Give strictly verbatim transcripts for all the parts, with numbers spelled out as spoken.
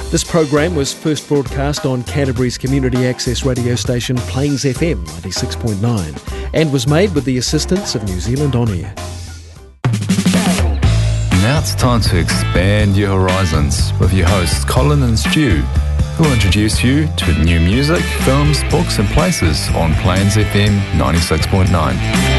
This program was first broadcast on Canterbury's community access radio station Plains F M ninety-six point nine and was made with the assistance of New Zealand On Air. Now it's time to expand your horizons with your hosts Colin and Stu, who will introduce you to new music, films, books and places on Plains F M ninety-six point nine.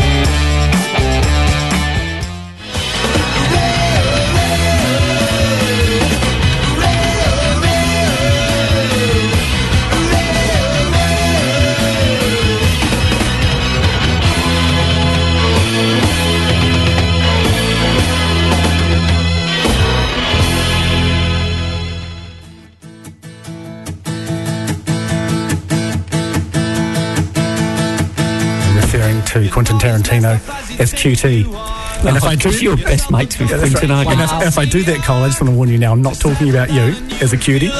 To Quentin Tarantino as Q T. And if I do, you're best mates with Quentin, aren't you? And if, if I do that, Cole, I just want to warn you now, I'm not talking about you as a cutie.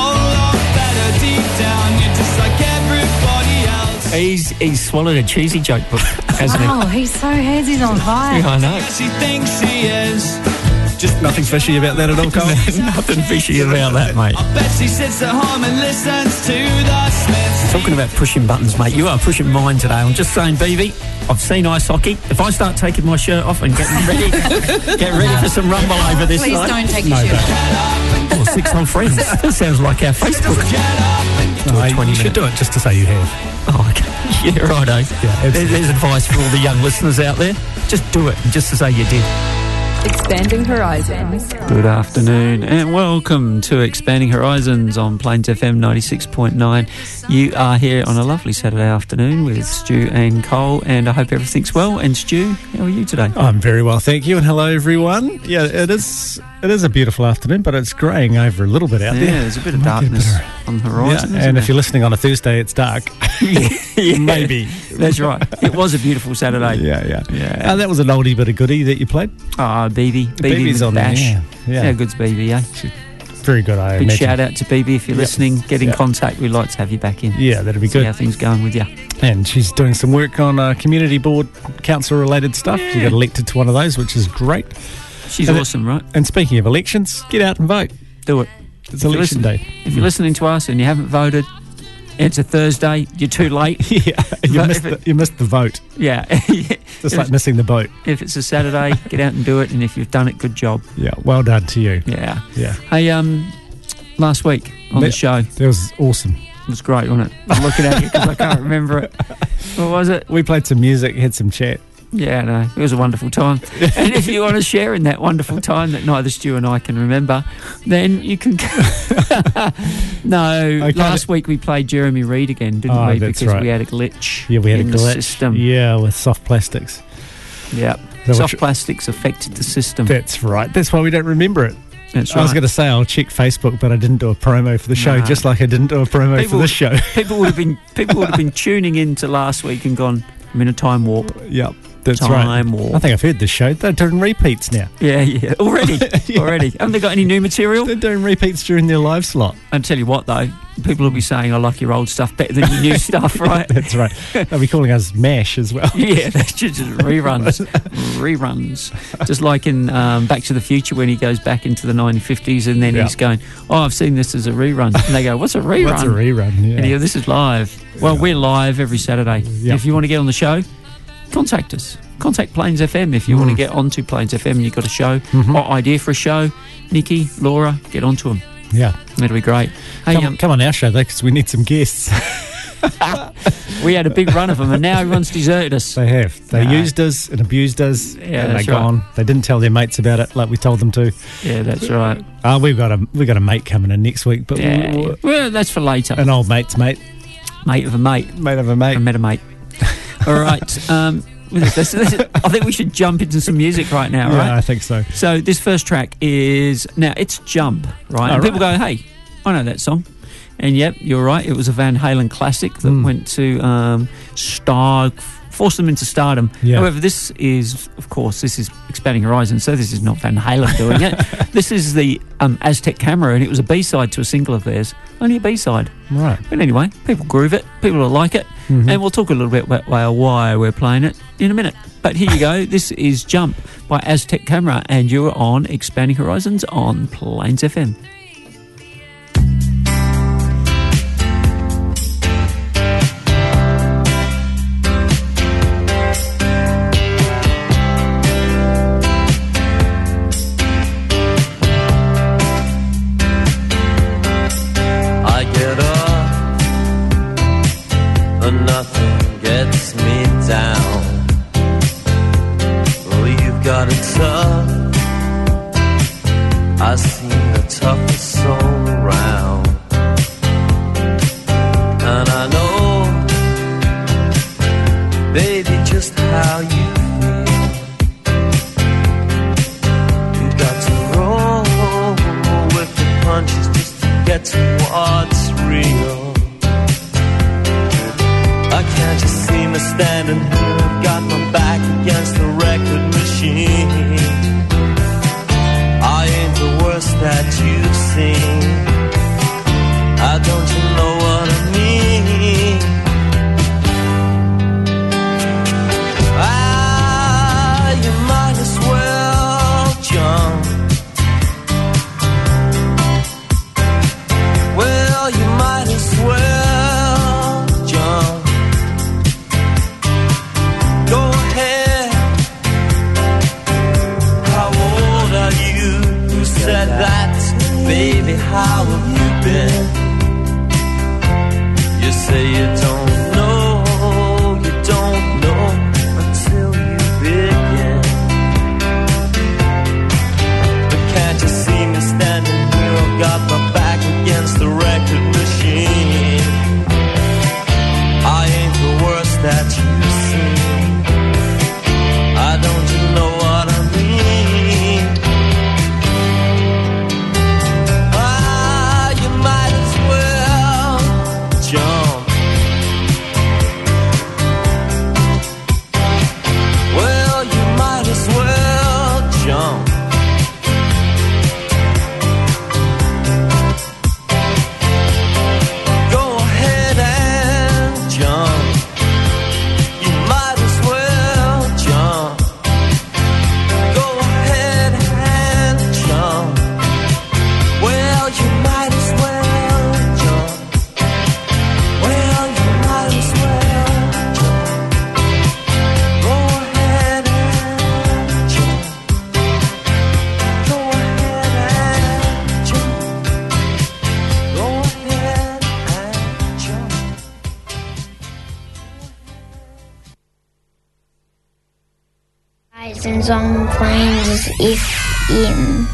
He's he's swallowed a cheesy joke book, hasn't he? Oh, he so has. He's on fire. Yeah, I know. She thinks she is. Just nothing fishy about that at all, Cole? Nothing fishy about that, mate. I bet she sits at home and listens to the Smiths. Talking about pushing buttons, mate, you are pushing mine today. I'm just saying, B B, I've seen ice hockey. If I start taking my shirt off and getting ready, get ready for some rumble over this Please side. don't take your No, shirt off. Or six old friends. That sounds like our Facebook. No, you should do it just to say you have. Oh, okay. Yeah, righto. Yeah, There- There's advice for all the young listeners out there. Just do it, just to say you did. Expanding Horizons. Good afternoon and welcome to Expanding Horizons on Plains F M ninety-six point nine. You are here on a lovely Saturday afternoon with Stu and Cole, and I hope everything's well. And Stu, how are you today? I'm very well, thank you, and hello everyone. Yeah, it is It is a beautiful afternoon, but it's greying over a little bit out Yeah, there. there's a bit of Might be a bit darkness of- on the horizon. Yeah, isn't and if there? you're listening on a Thursday, it's dark. Yeah, Maybe. That's right. It was a beautiful Saturday. Yeah, yeah. Yeah. Uh, that was an oldie but a goodie that you played. Ah, B B. B B B B's with on there, Bash. yeah. Yeah. How good's B B, eh? Very good, I Big imagine. shout out to B B if you're Yep. listening. Get in Yep. contact. We'd like to have you back in. Yeah, that'd be See good. how things going with you. And she's doing some work on uh, community board, council-related stuff. She got elected to one of those, which is great. She's And it- awesome, right? And speaking of elections, get out and vote. Do it. It's If you election listen- day. If you're listening to us and you haven't voted, it's a Thursday, you're too late. Yeah, you But missed, if the, it- you missed the vote. Yeah. Just if, like missing the boat. if it's a Saturday, get out and do it. And if you've done it, good job. Yeah, well done to you. Yeah. Yeah, Hey, um, last week on Me- the show, it that was awesome. was great, wasn't it? I'm looking at you because I can't remember it. What was it? We played some music, had some chat. Yeah, no, it was a wonderful time. And if you want to share in that wonderful time that neither Stu and I can remember, then you can. No, Okay. last week we played Jeremy Reed again, didn't Oh, we? that's Because right. we had a glitch. Yeah, we had in a the glitch. system. Yeah, with soft plastics. Yeah, So soft which- plastics affected the system. That's right. That's why we don't remember it. That's I was right. going to say I'll check Facebook, but I didn't do a promo for the show, Nah. just like I didn't do a promo People- for this show. People would have been people would have been tuning in to last week and gone, I'm in a time warp. Yep, that's Time right. warp. I think I've heard this show. They're doing repeats now. Yeah, yeah. Already. Yeah. Already. Haven't they got any new material? They're doing repeats during their live slot. I'll tell you what though, people will be saying I like your old stuff better than your new stuff, right? That's right. They'll be calling us MASH as well. Yeah, that's just reruns. Reruns. Just like in um, Back to the Future when he goes back into the nineteen fifties and then Yeah. he's going, oh, I've seen this as a rerun. And they go, what's a rerun? What's a rerun? Yeah. And he goes, this is live. Well, Yeah. we're live every Saturday. Yep. If you want to get on the show, contact us. Contact Plains F M if you Mm. want to get onto Plains F M and you've got a show Mhm. or idea for a show. Nikki, Laura, get onto them. Yeah. That'll be great. Hey, Come, um, come on our show, though, because we need some guests. we had a big run of them and now everyone's deserted us. They have. They No. used us and abused us, Yeah, and that's they're right. gone. They didn't tell their mates about it like we told them to. Yeah, that's right. Uh, we've got a we've got a mate coming in next week, but Yeah. we'll- Well, that's for later. an old mate's mate, Mate of a mate. mate of a mate. I met a mate. All right. Um, this, this, this, I think we should jump into some music right now, Yeah, right? I think so. So this first track is, now it's Jump, right? Oh, and people right. go, hey, I know that song. And yep, you're right. It was a Van Halen classic that Mm. went to um, star, forced them into stardom. Yeah. However, this is, of course, this is Expanding Horizons, so this is not Van Halen doing it. This is the um, Aztec Camera, and it was a B-side to a single of theirs. Only a B-side. Right. But anyway, people groove it, people will like it, Mhm. and we'll talk a little bit about why we're playing it in a minute. But here you go. This is Jump by Aztec Camera, and you're on Expanding Horizons on Plains F M. get to what's real. I can't just see me standing here, I've got my back against the record machine. I ain't the worst that you've seen. I don't you know what I mean? Ah, you might as well jump. Well, you might as well jump. Go ahead. How old are you? Who said that? Baby, how have you been? You say you don't know, you don't know until you begin. But can't you see me standing here? I've got my back against the record machine. I ain't the worst that you've seen. I don't you know what I mean? Ah, you might as well jump. Well, you might as well jump. Go ahead and jump. You might as well jump. Go ahead and jump. Well, you might as well jump. Well, you might as well jump. Go ahead and jump. Go ahead and jump. Go ahead and jump. Horizons on Plains F M.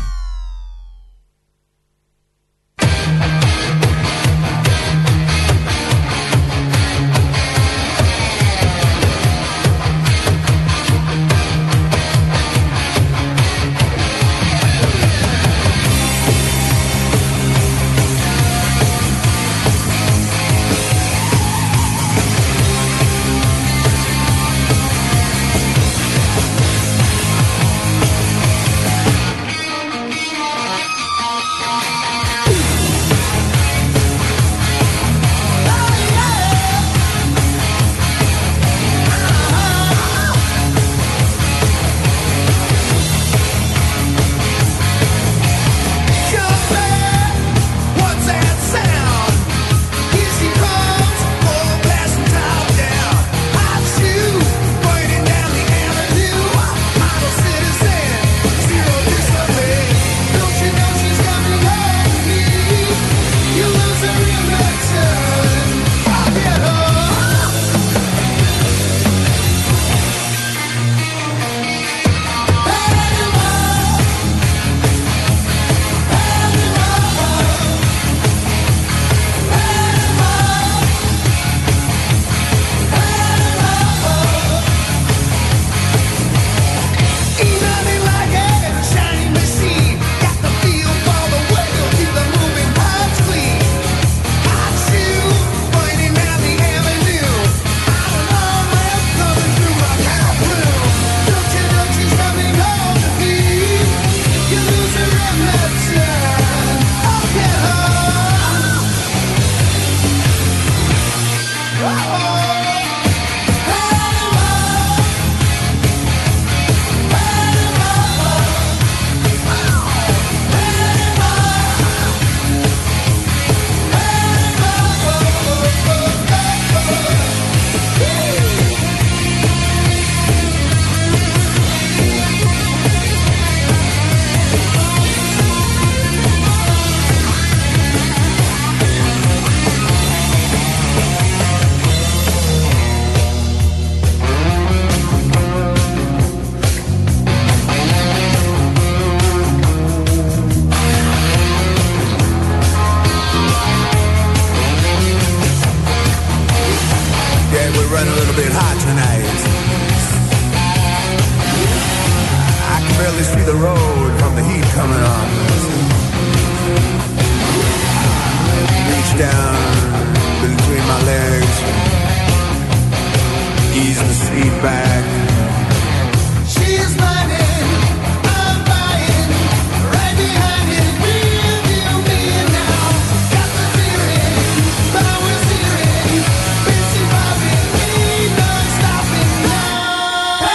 down between my legs, easing the seat back. She's running, I'm buying, right behind it, with you, me now. Got the feeling, power steering, busy bobbing, ain't no stopping now.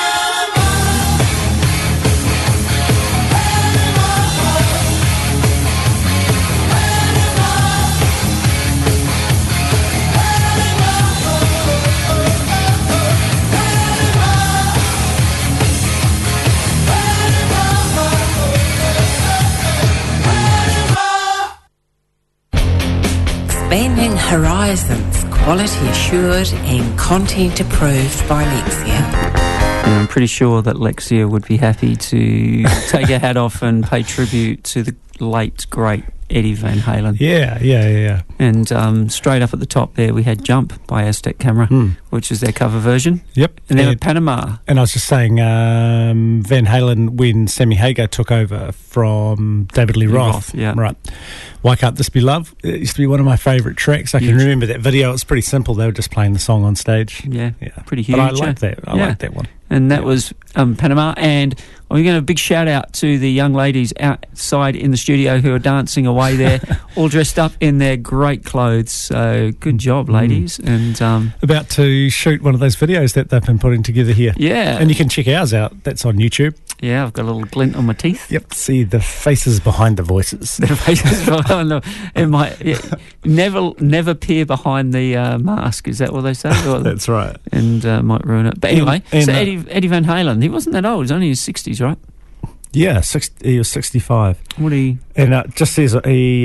Expanding horizons, quality assured and content approved by Lexia. And I'm pretty sure that Lexia would be happy to take her hat off and pay tribute to the late, great Eddie Van Halen. Yeah, yeah, yeah, yeah. And um, straight up at the top there, we had Jump by Aztec Camera, Mm. which is their cover version. Yep. And then And- Panama. And I was just saying, um, Van Halen, when Sammy Hagar took over from David Lee Lee Roth, Roth, yeah. right. Why Can't This Be Love? It used to be one of my favourite tracks. I can Huge. remember that video. It was pretty simple. They were just playing the song on stage. Yeah, Yeah. pretty huge. But I eh? like that. I Yeah. like that one. And that Yeah. was um, Panama. And we're going to a big shout out to the young ladies outside in the studio who are dancing away there, all dressed up in their great clothes. So good job, ladies. And um, About to shoot one of those videos that they've been putting together here. yeah, And you can check ours out. That's on YouTube. yeah, I've got a little glint on my teeth. Yep. See the faces behind the voices. Their faces behind the, it might, yeah, never, never peer behind the uh, mask. Is that what they say? Or, That's right. and uh, might ruin it. But anyway, And- so and, uh, Eddie, Eddie Van Halen, he wasn't that old. He's only in his sixties, right? Yeah, six, he was sixty-five. What do you? And uh, just says he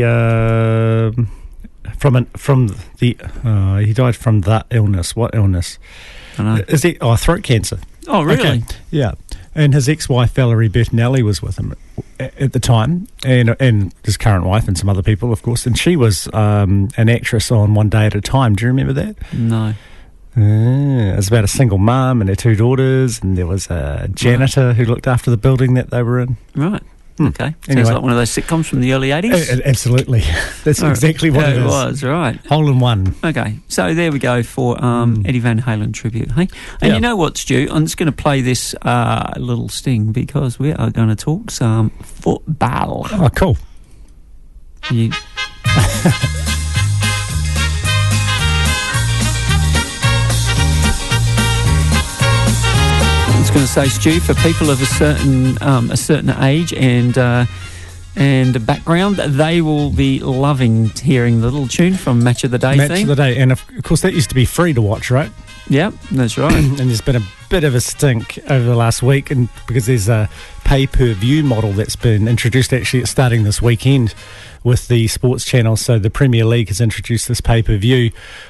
uh, from an, from the uh, he died from that illness. What illness? I know. Is he? Oh, throat cancer. Oh, really? Okay. Yeah. And his ex-wife Valerie Bertinelli was with him at, at the time, and and his current wife and some other people, of course. And she was um, an actress on One Day at a Time. Do you remember that? No. Uh, it was about a single mum and her two daughters, and there was a janitor who looked after the building that they were in. Right. Hmm. Okay. Anyway. Sounds like one of those sitcoms from the early eighties. A- a- absolutely. That's Oh, exactly what yeah, it is. It was, right. Hole in one. Okay, so there we go for um, Mm. Eddie Van Halen tribute. Hey, and Yeah. you know what, Stu? I'm just going to play this uh, little sting because we are going to talk some football. Oh, cool. You... I was going to say, Stu, for people of a certain um, a certain age and uh, and background, they will be loving hearing the little tune from Match of the Day Match theme. of the day. And of course, that used to be free to watch, right? Yeah, that's right. And there's been a bit of a stink over the last week, and because there's a pay-per-view model that's been introduced. Actually, it's starting this weekend with the sports channel. So the Premier League has introduced this pay-per-view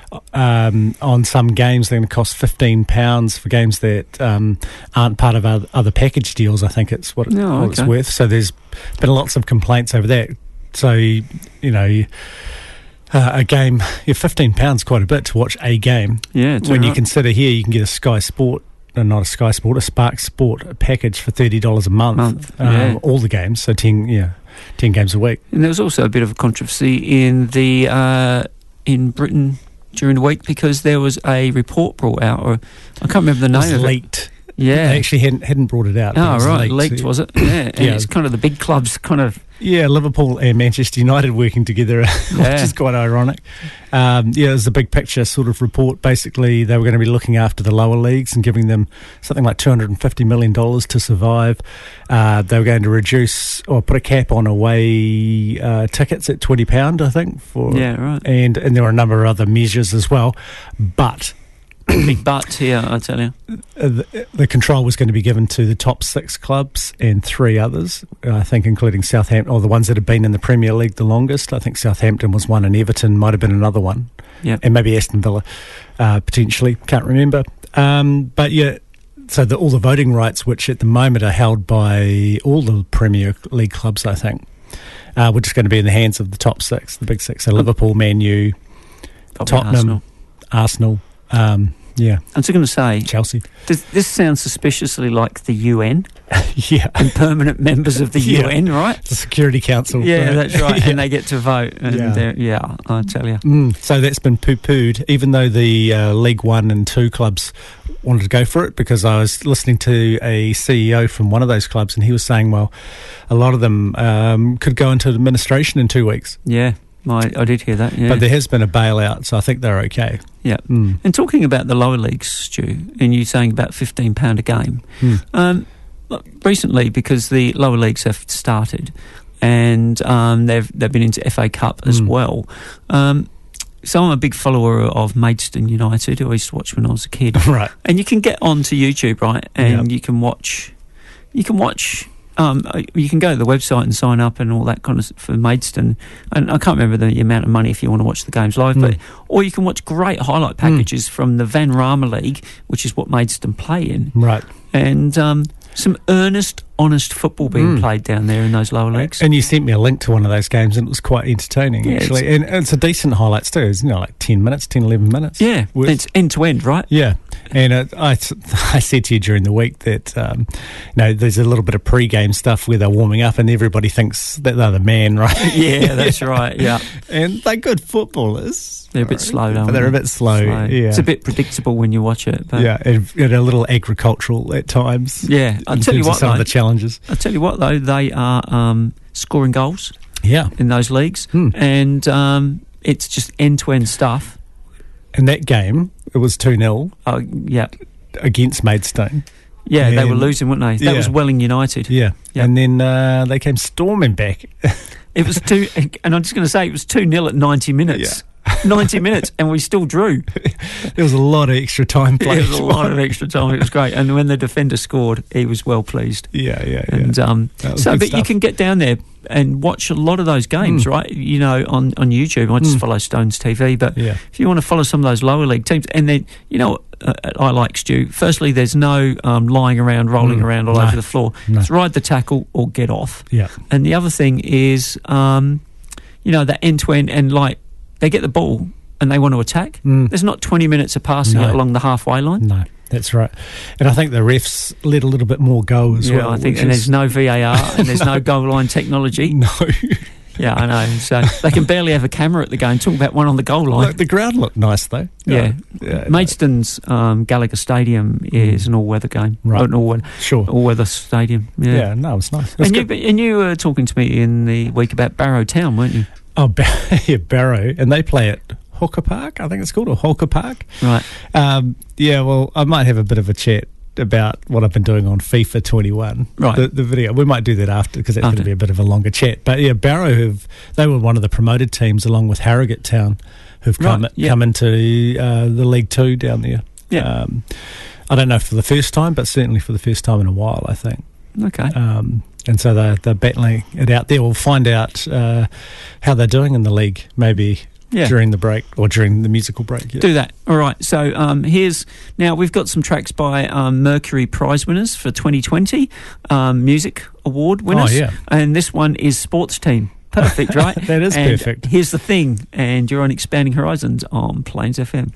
um, on some games. They're going to cost fifteen pounds for games that um, aren't part of other, other package deals. I think it's what, it, Oh, what it's okay. worth. So there's been lots of complaints over that. So you know. You, Uh, a game, yeah, fifteen pounds quite a bit to watch a game. Yeah, it's when all you right. consider here, you can get a Sky Sport, uh, not a Sky Sport, a Spark Sport package for thirty dollars a month. Month, um, yeah. All the games, so ten, yeah, ten games a week. And there was also a bit of a controversy in the uh, in Britain during the week because there was a report brought out, or I can't remember the It name was of leaked. it. Yeah. They actually hadn't, hadn't brought it out. but Oh, it was right, leaked. leaked, was it? Yeah, and Yeah. it's kind of the big clubs kind of... Yeah, Liverpool and Manchester United working together, Yeah. which is quite ironic. Um, yeah, it was a big picture sort of report. Basically, they were going to be looking after the lower leagues and giving them something like two hundred fifty million dollars to survive. Uh, they were going to reduce or put a cap on away uh, tickets at twenty pounds, I think. For Yeah, right. And, and there were a number of other measures as well. But Big butt here, I tell you. uh, the, the control was going to be given to the top six clubs and three others, I think, including Southampton, or the ones that have been in the Premier League the longest. I think Southampton was one, and Everton might have been another one, Yep. and maybe Aston Villa uh, potentially. Can't remember. Um, but yeah, so the, all the voting rights, which at the moment are held by all the Premier League clubs, I think, uh, were just going to be in the hands of the top six, the big six. So Liverpool, Man U, Probably Tottenham, Arsenal. Arsenal. Um, Yeah. I was going to say, Chelsea. Does, this sounds suspiciously like the U N. Yeah. And permanent members of the Yeah. U N, right? The Security Council. Yeah, right? that's right. Yeah. And they get to vote. And Yeah. they're yeah, I tell you. Mm, so that's been poo-pooed, even though the uh, League One and Two clubs wanted to go for it, because I was listening to a C E O from one of those clubs, and he was saying, well, a lot of them um, could go into administration in two weeks. Yeah, I, I did hear that, yeah. But there has been a bailout, so I think they're okay. Yeah. Mm. And talking about the lower leagues, Stu, and you saying about fifteen pounds a game, Mm. um, look, recently, because the lower leagues have started and um, they've they've been into F A Cup as Mm. well, um, so I'm a big follower of Maidstone United, who I used to watch when I was a kid. Right. And you can get onto YouTube, right, and Yep. you can watch, you can watch, um, you can go to the website and sign up and all that kind of for Maidstone. And I can't remember the amount of money if you want to watch the games live, Mm. but or you can watch great highlight packages from the Van Rama League, which is what Maidstone play in, Right. and um, some earnest, honest football being Mm. played down there in those lower leagues. And you sent me a link to one of those games, and it was quite entertaining, Yeah, actually. And it's a decent highlights too. It's, you know, like ten minutes, ten, eleven minutes. Yeah, With- it's end to end, right? Yeah, and uh, I, I said to you during the week that um, you know, there's a little bit of pre-game stuff where they're warming up and everybody thinks that they're the man, right? Yeah, that's right, yeah. And they're good footballers. They're a bit slow, But don't they're they? a bit slow, yeah. It's a bit predictable when you watch it. But Yeah, and, and a little agricultural at times. Yeah, I'll in tell you terms of what, some of though. the challenges. I'll tell you what, though, they are um, scoring goals Yeah, in those leagues, Hmm. and um, it's just end-to-end stuff. and that game, it was two nil Oh, yeah. against Maidstone. Yeah, they were And- losing, weren't they? That Yeah. was Welling United. Yeah, Yeah. and then uh, they came storming back. It was two, and I'm just going to say it was two nil at ninety minutes. ninety minutes, and we still drew. There was a lot of extra time It played. was a lot of extra time. It was great. And when the defender scored, he was well pleased. Yeah, yeah, yeah. And um, That was so, good but you stuff. can get down there and watch a lot of those games, Mm. right? You know, on, on YouTube. I just Mm. follow Stones T V, but Yeah. if you want to follow some of those lower league teams, and then you know, uh, I like Stu. Firstly, there's no um, lying around, rolling Mm. around all No. over the floor. No. It's ride the tackle or get off. Yeah. And the other thing is, um, you know, that end to end, and like they get the ball and they want to attack. Mm. There's not twenty minutes of passing No. it along the halfway line. No, that's right. And I think the refs let a little bit more go as Yeah, well. I think, which and is- there's no V A R and there's no goal line technology. No. Yeah, I know. So they can barely have a camera at the game. Talk about one on the goal line. Look, the ground looked nice though. Yeah. yeah Maidstone's um, Gallagher Stadium is an all-weather game. Right. Or an all-weather, Sure. all-weather stadium. Yeah. Yeah, no, it was nice. It was And you, good. and you were talking to me in the week about Barrow Town, weren't you? Oh, Bar- yeah, Barrow, and they play at Hawker Park, I think it's called, or Hawker Park. Right. Um, yeah, well, I might have a bit of a chat about what I've been doing on FIFA twenty-one. Right. The, the video. We might do that after, because that's going After. to be a bit of a longer chat. But yeah, Barrow, have they were one of the promoted teams along with Harrogate Town, who've come Right, yeah. come into uh, the League Two down there. Yeah. Um, I don't know for the first time, but certainly for the first time in a while, I think. Okay. Um, and so they're, they're battling it out there. We'll find out uh, how they're doing in the league, maybe Yeah. during the break or during the musical break. Yeah. Do that. All right. So um, here's now we've got some tracks by um, Mercury Prize winners for twenty twenty, um, Music Award winners. Oh, yeah. And this one is Sports Team. Perfect, right? That is And perfect. Here's the thing, and you're on Expanding Horizons on Plains F M.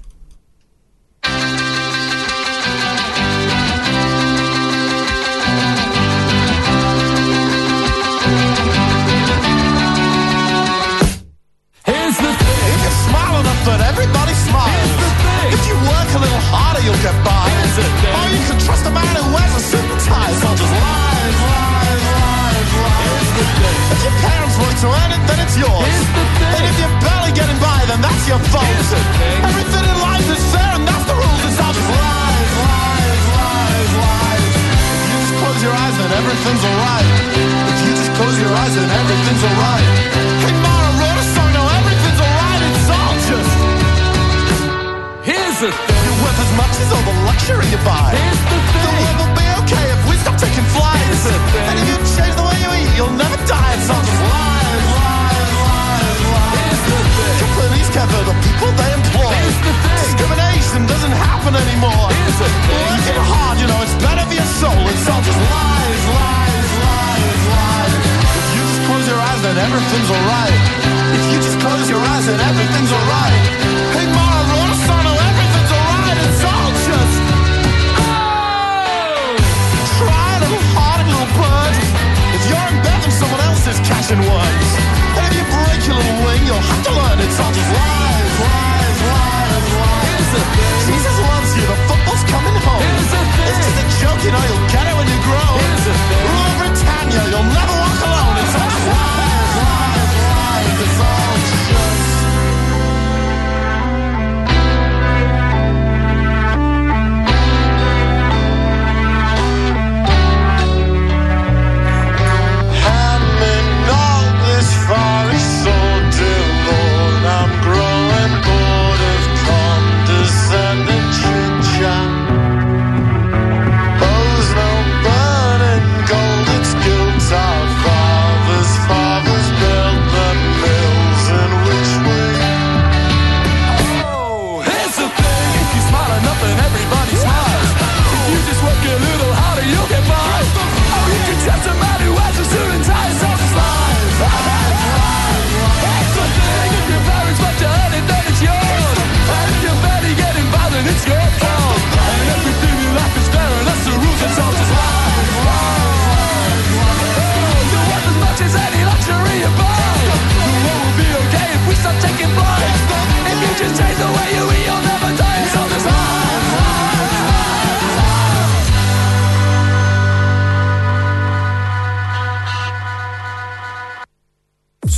Here's the thing. If you smile enough that everybody smiles. Here's the thing. If you work a little harder, you'll get by. Here's the thing. Or you can trust a man who wears a suit and tie. So just lies, lies, lies, lies. Here's the thing. If your parents work to earn it, then it's yours. Here's the thing. And if you're barely getting by, then that's your fault. Here's the thing. Everything in life is fair, and that's the rules. It's all just lies, lies, lies, lies. If you just close your eyes, then everything's alright. If you just close your eyes, then everything's alright. Hey, Mara wrote a song, now everything's alright. It's all just. Here's the thing. You're worth as much as all the luxury you buy. Here's the thing. The world will be okay if we stop taking flights. Here's the thing. And if you change the way you eat, you'll never die. It's all just lies, lies, lies, lies. Here's the thing. Companies cover the people they employ. Here's the thing. Discrimination doesn't happen anymore. Here's the thing. Working hard, you know, it's better for your soul. It's all just lies, lies, lies, lies. If you just close your eyes, then everything's alright. If you just close your eyes, then everything's alright. Hey, Mara wrote a song, now everything's alright. It's all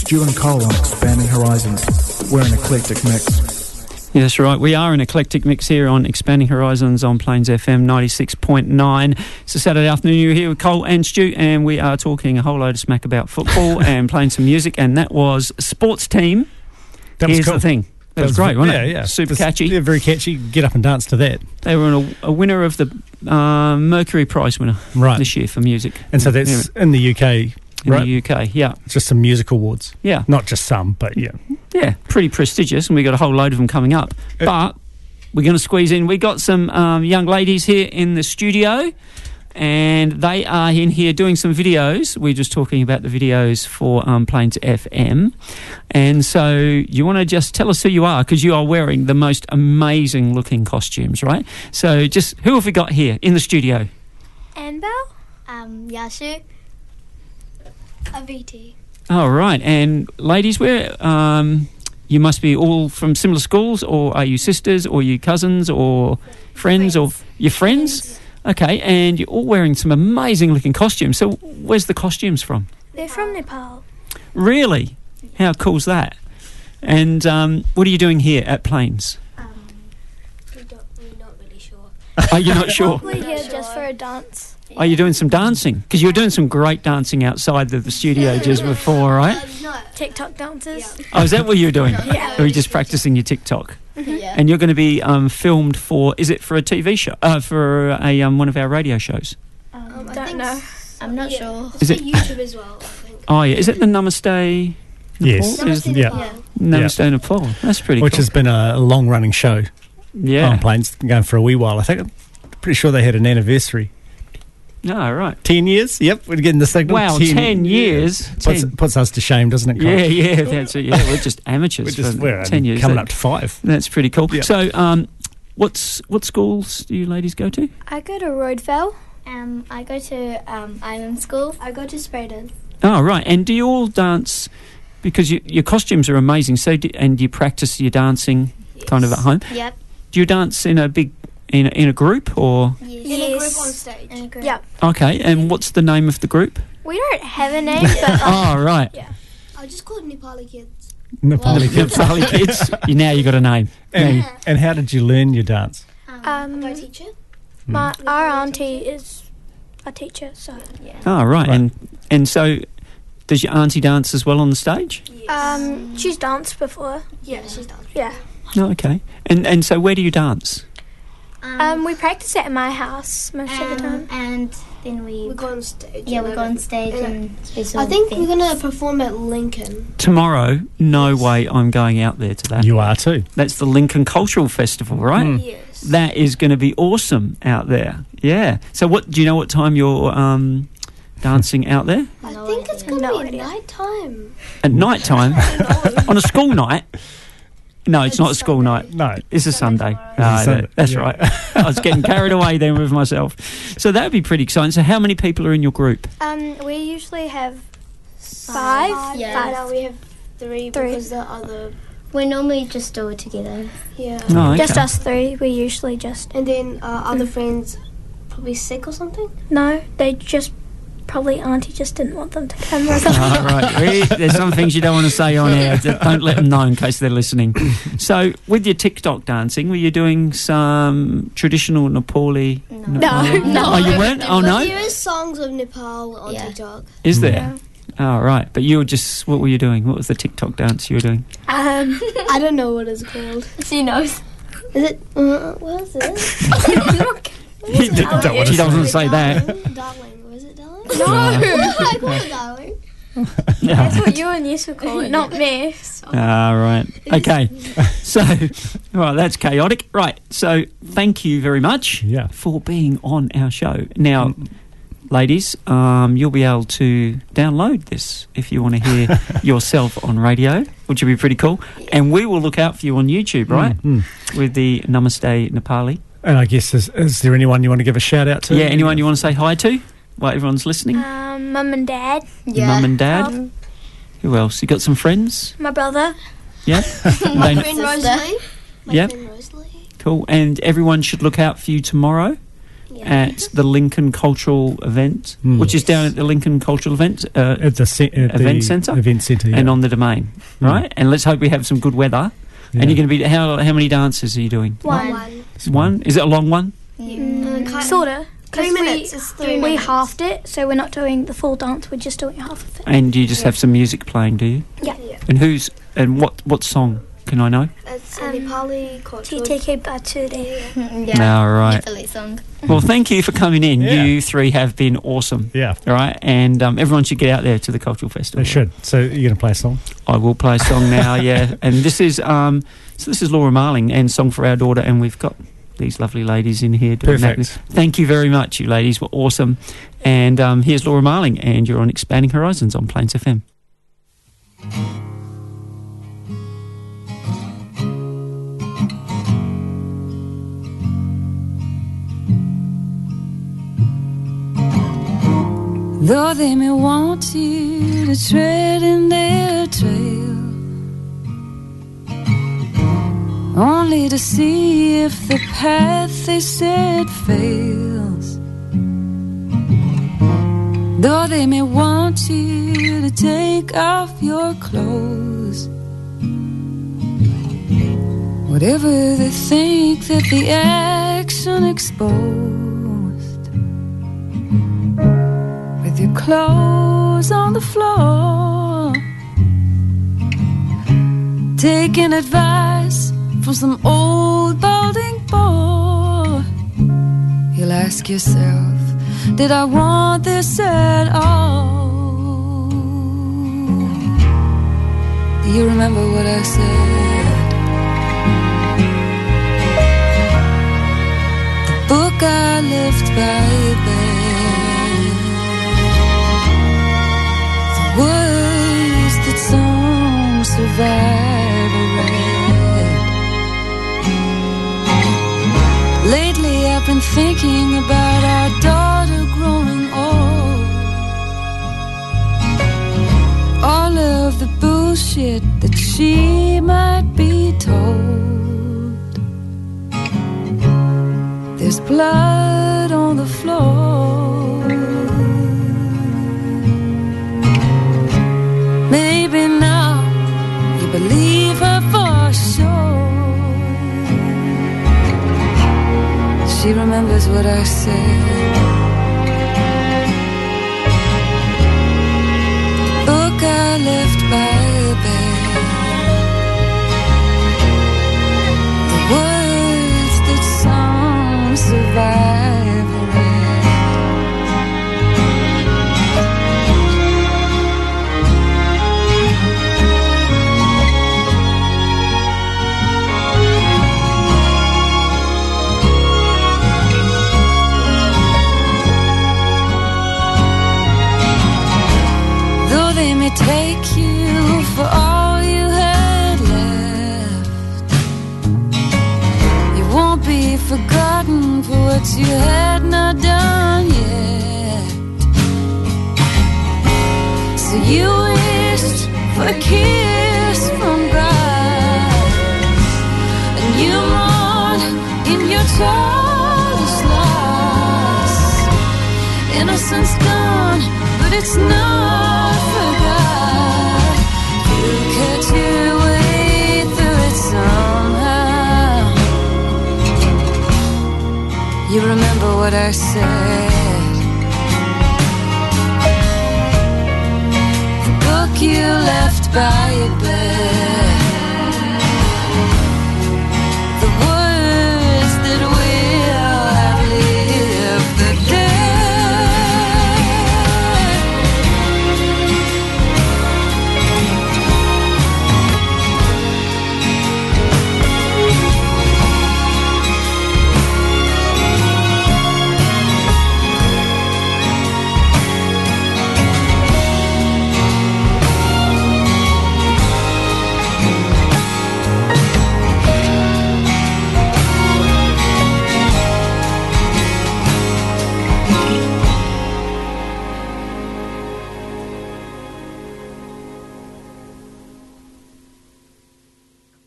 Stu and Cole on Expanding Horizons. We're an eclectic mix. Yeah, that's right. We are an eclectic mix here on Expanding Horizons on Plains F M ninety-six point nine. It's a Saturday afternoon. You're here with Cole and Stu, and we are talking a whole load of smack about football and playing some music, and that was Sports Team. That was Here's cool. the thing. That, That was was great, v- wasn't yeah, it? yeah. Super Just- catchy. Yeah, very catchy. Get up and dance to that. They were a, a winner of the um, Mercury Prize winner Right. this year for music. And so that's Yeah. in the U K, in right? the U K, yeah. Just some music awards. Yeah. Not just some, but yeah. Yeah, pretty prestigious, and we got a whole load of them coming up. Uh, But we're going to squeeze in. We got some um, young ladies here in the studio, and they are in here doing some videos. We're just talking about the videos for um, Plains F M. And so you want to just tell us who you are, because you are wearing the most amazing looking costumes, right? So just, who have we got here in the studio? Annabelle, um, Yashu, Aviti. All right. And ladies, where... Um, you must be all from similar schools, or are you sisters, or you cousins, or friends, or your friends? Okay, and you're all wearing some amazing looking costumes. So where's the costumes from? They're from Nepal. Really? How cool's that? And um, what are you doing here at Plains? We're not, we're not really sure. Are you not sure? We're here just for a dance. Are you doing some dancing? Because you were doing some great dancing outside of the studio just before, right? TikTok dances. Oh, is that what you're doing? Yeah. Or are you just practicing your TikTok? Yeah. And you're going to be um, filmed for, is it for a T V show? Uh, for a um, one of our radio shows? Um, I don't know. I'm not sure. Is it- YouTube as well, I think. Oh, yeah. Is it the Namaste? Yes. Nepal? Is- Namaste yeah. Nepal. Namaste Nepal. That's pretty Which cool. has been a long running show yeah. on Plains, going for a wee while. I think, I'm pretty sure they had an anniversary. Oh, right. Ten years? Yep, we're getting the signal. Wow, ten years. Puts, Ten. puts us to shame, doesn't it, Cole? Yeah, yeah, that's it. Yeah, we're just amateurs We're just for we're ten years. coming That- up to five. That's pretty cool. Yeah. So, um, what's what schools do you ladies go to? I go to Roadvale. Um, I go to um, Island School. I go to Spraden. Oh, right. And do you all dance? Because you, your costumes are amazing. So, do, and you practice your dancing kind of at home. Yep. Do you dance in a big in a, in a group or? In a Yes. group on stage. In a group. Yep. Okay. And what's the name of the group? We don't have a name, but Oh, right. yeah. I just call it Nepali kids. Nepali kids. Nepali kids. You, now you got a name. And, and how did you learn your dance? Um, my teacher. my our auntie is a teacher, so Oh, right. Right. And and so, does your auntie dance as well on the stage? um, she's danced before. Yeah, she's done. Yeah. Oh, okay. And and so, where do you dance? Um, we practice at my house most of the time. Um, and then we, We go on stage. yeah, we and go on then- stage and and special I think we're events. gonna perform at Lincoln. Tomorrow, no way I'm going out there to that. You are too. That's the Lincoln Cultural Festival, right? Mm. Yes. That is going to be awesome out there. Yeah. So, what do you know? What time you're um, dancing out there? I No think it's idea. gonna No be idea. at night time. At night time on a school night? No, it's, It's not a school Sunday. night. No. It's a Sunday. It's a No, Sunday, that- that's yeah. right. I was getting carried away then with myself. So that would be pretty exciting. So, how many people are in your group? Um, we usually have five. Yeah. Five. No, we have three, Three. because the other, We normally just do it together. yeah. Oh, okay. Just us three. We usually just And then uh, other friends probably sick or something. no. They just probably auntie just didn't want them to come with us. Oh, right. We, there's some things you don't want to say on air. Don't let them know in case they're listening. So, with your TikTok dancing, were you doing some traditional Nepali? No. No, no. Oh, you weren't? Oh, no? There is songs of Nepal on Yeah. TikTok. Is there? Yeah. Oh, right. But you were just, what were you doing? What was the TikTok dance you were doing? Um, I don't know what it's called. She knows. Is it? Uh, what is it? She doesn't say that. Darling. Darling. Was it darling? no, I call it darling. that's what you and Yes would call it, not me. Ah, right. Okay. So, right, that's chaotic. Right. So, thank you very much Yeah. for being on our show. Now, ladies, um, you'll be able to download this if you want to hear yourself on radio, which would be pretty cool. And we will look out for you on YouTube, right? Mm. With the Namaste Nepali. And I guess, is, is there anyone you want to give a shout out to? Yeah, anyone you want to say hi to while everyone's listening? Um, mum and dad, Your mum and dad? Um, Who else? You got some friends? my brother. Yeah? My They- friend Rosalie. My Yep. friend Rosalie. Cool. And everyone should look out for you tomorrow at the Lincoln Cultural Event, Mm. which is down at the Lincoln Cultural Event uh, At the ce- at Event the Centre, Event Centre, yeah. and on the Domain, Mm. right? And let's hope we have some good weather. Yeah. And you're going to be how how many dances are you doing? One. One. One? Is it a long one? Mm, sort of. Three minutes, it's three we minutes. halved it, so we're not doing the full dance. We're just doing half of it. And you just have some music playing, do you? Yeah. And who's and what what song can I know? It's a Nepali cultural. T T K Bature. Yeah. All right. Nepali song. Well, thank you for coming in. Yeah. You three have been awesome. Yeah. All right, and um, everyone should get out there to the cultural festival. They should. So you're going to play a song? I will play a song now. Yeah, and this is um, so this is Laura Marling and Song for Our Daughter, and we've got these lovely ladies in here doing that. Perfect. Thank you very much, you ladies were awesome. And um, here's Laura Marling, and you're on Expanding Horizons on Plains F M. Though they may want you to tread in their trail, only to see if the path they set fails. Though they may want you to take off your clothes, whatever they think that the action exposed, with your clothes on the floor, taking advice from some old balding boy, you'll ask yourself, did I want this at all? Do you remember what I said? The book I left by your bed, the words that some survivor read. Lately I've been thinking about our daughter growing old. All of the bullshit that she might be told. There's blood on the floor. Maybe now you believe her for sure. She remembers what I said. The book I left by your bed, the words that some survivor read. Though they may take you for all you had left, you won't be forgotten for what you had not done yet. So you wished for a kiss from God, and you mourned in your childish loss. Innocence gone, but it's not forgot. You'll catch your way through it somehow. You remember what I said. The book you left by your bed, the words that will outlive the dead.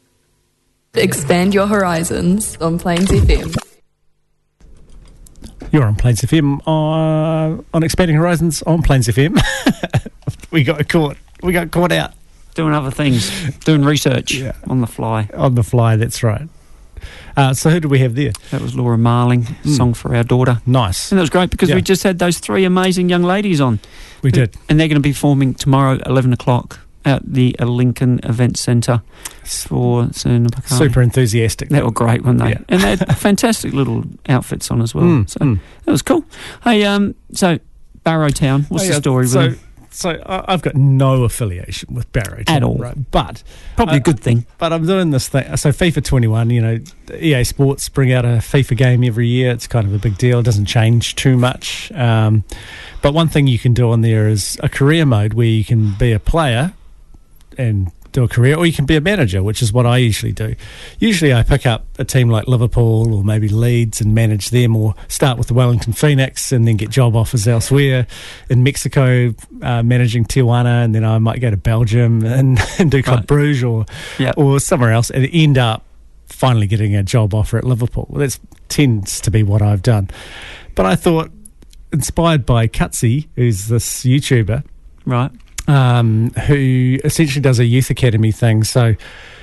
Expand your horizons on Plains F M. You're on Plains F M, uh, on Expanding Horizons on Plains F M. we got caught. We got caught out. Doing other things, doing research Yeah. on the fly. On the fly, that's right. Uh, so who did we have there? That was Laura Marling, Mm. Song for Our Daughter. Nice. And that was great because Yeah. we just had those three amazing young ladies on. We did. And they're going to be performing tomorrow, eleven o'clock, at the Lincoln Event Centre for Suna Bakari. Super enthusiastic. They were great, weren't they? Yeah. And they had fantastic little outfits on as well. Mm, so mm. that was cool. Hey, um, so Barrowtown, what's Oh, the yeah, story so, with them? So I- I've got no affiliation with Barrow At all. right? But Probably uh, a good thing. But I'm doing this thing. So FIFA twenty-one, you know, E A Sports bring out a FIFA game every year. It's kind of a big deal. It doesn't change too much. Um, but one thing you can do on there is a career mode where you can be a player and do a career, or you can be a manager, which is what I usually do. Usually I pick up a team like Liverpool or maybe Leeds and manage them, or start with the Wellington Phoenix and then get job offers elsewhere. In Mexico, uh, managing Tijuana, and then I might go to Belgium and, and do Club Right. Bruges or, Yep. or somewhere else, and end up finally getting a job offer at Liverpool. Well, that tends to be what I've done. But I thought, inspired by Cutsy, who's this YouTuber, Right. um, who essentially does a youth academy thing. So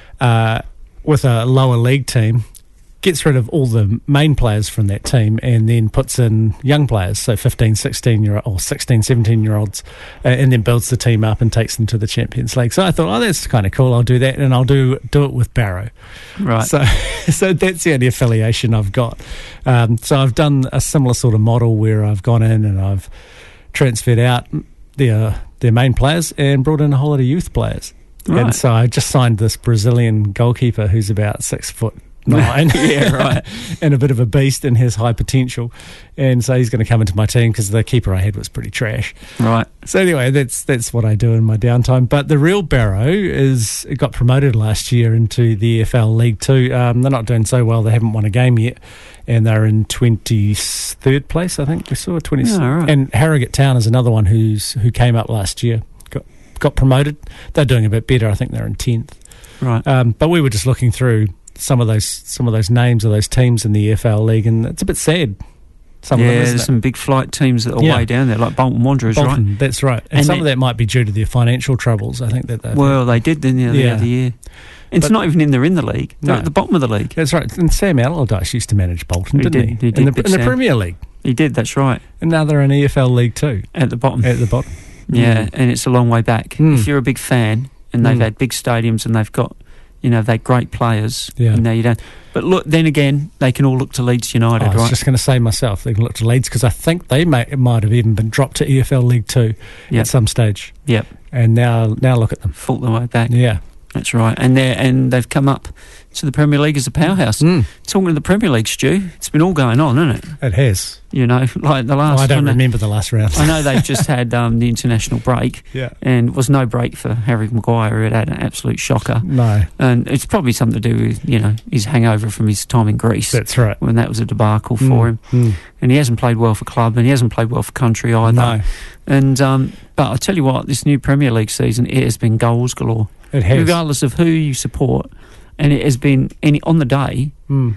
uh, with a lower league team, gets rid of all the main players from that team and then puts in young players, so fifteen, sixteen year or sixteen, seventeen year olds, uh, and then builds the team up and takes them to the Champions League. So I thought, oh, that's kind of cool. I'll do that, and I'll do do it with Barrow. Right. So, so that's the only affiliation I've got. Um, so I've done a similar sort of model where I've gone in and I've transferred out their their main players and brought in a whole lot of youth players. Right. And so I just signed this Brazilian goalkeeper who's about six foot nine. Yeah, right. And a bit of a beast and has high potential. And so he's going to come into my team because the keeper I had was pretty trash. Right. So anyway, that's that's what I do in my downtime. But the real Barrow is it got promoted last year into the E F L League Two. Um, they're not doing so well. They haven't won a game yet, and they're in twenty-third place, I think we saw. twenty. Yeah, right. And Harrogate Town is another one who's who came up last year. Got got promoted. They're doing a bit better. I think they're in tenth. Right. Um, but we were just looking through some of those some of those names of those teams in the E F L League, and it's a bit sad. Some yeah, of them, isn't there's it? some big flight teams that are Yeah. way down there, like Bolton Wanderers, Bolton, right? that's right. And, And some they- of that might be due to their financial troubles. I think that they've Well, they did, didn't they, the Yeah. other year? It's But- not even in. They're in the league. They're No. at the bottom of the league. That's right. And Sam Allardyce used to manage Bolton, He didn't did, he? he did, in the, Big in the Sam. Premier League. He did. That's right. And now they're in E F L League Two. At the bottom. At the bottom. Yeah, Mm. and it's a long way back. Mm. If you're a big fan and they've Mm. had big stadiums and they've got, you know, they're great players, Yeah. and now you don't. But look, then again, they can all look to Leeds United, I was right? just going to say myself, they can look to Leeds because I think they may, might have even been dropped to E F L League Two Yep. at some stage. Yep. And now, now look at them. Fought their way back. Yeah. That's right. And they and they've come up to the Premier League as a powerhouse. Mm. Talking of the Premier League, Stu, it's been all going on, hasn't it? It has. You know, like the last. Oh, I don't know- remember the last round. I know they've just had um, the international break. Yeah. And it was no break for Harry Maguire, who had had an absolute shocker. No. And it's probably something to do with, you know, his hangover from his time in Greece. That's right. When that was a debacle for Mm, him. mm. And he hasn't played well for club, and he hasn't played well for country either. No. And um, but I tell you what, this new Premier League season, it has been goals galore. It has. Regardless of who you support, and it has been any on the day. Mm.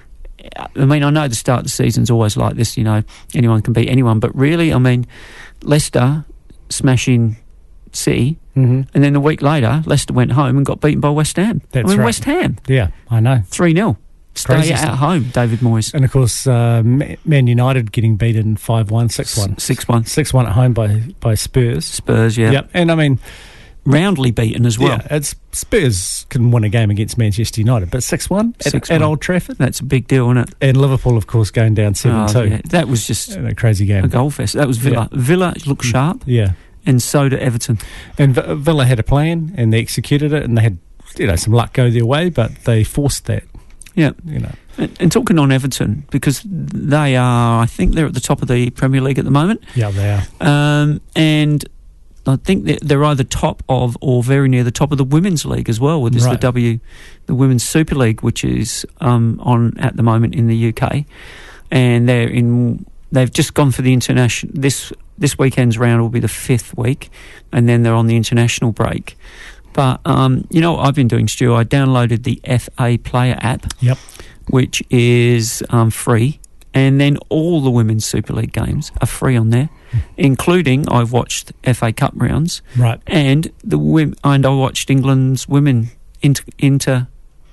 I mean, I know the start of the season's always like this, you know, anyone can beat anyone, but really, I mean, Leicester smashing City, Mhm. and then a week later, Leicester went home and got beaten by West Ham. That's I mean, right. West Ham, Yeah, I know. three nil. Stay Crazy at stuff. home, David Moyes. And of course, uh, Ma- Man United getting beaten five one, six one. six one. six one at home by, by Spurs. Spurs, yeah. Yep. And I mean, Roundly beaten as well. yeah, it's Spurs can win a game against Manchester United, but six one at, six at one. Old Trafford. That's a big deal, isn't it? And Liverpool, of course, going down seven two. Oh, yeah. That was just A crazy game. a goal fest. That was Villa. Villa looked sharp, Yeah. and so did Everton. And V- Villa had a plan, and they executed it, and they had, you know, some luck go their way, but they forced that, Yeah. you know. And, and talking on Everton, because they are, I think they're at the top of the Premier League at the moment. Yeah, they are. Um, and I think that they're either top of or very near the top of the Women's League as well, with this the Right. W, the Women's Super League, which is um, on at the moment in the U K, and they're in. They've just gone for the international. This this weekend's round will be the fifth week, and then they're on the international break. But um, you know what I've been doing, Stu? I downloaded the F A Player app. Yep. Which is um, free, And then all the Women's Super League games are free on there, including I've watched F A Cup rounds. Right. And the wim- and I watched England's women inter, inter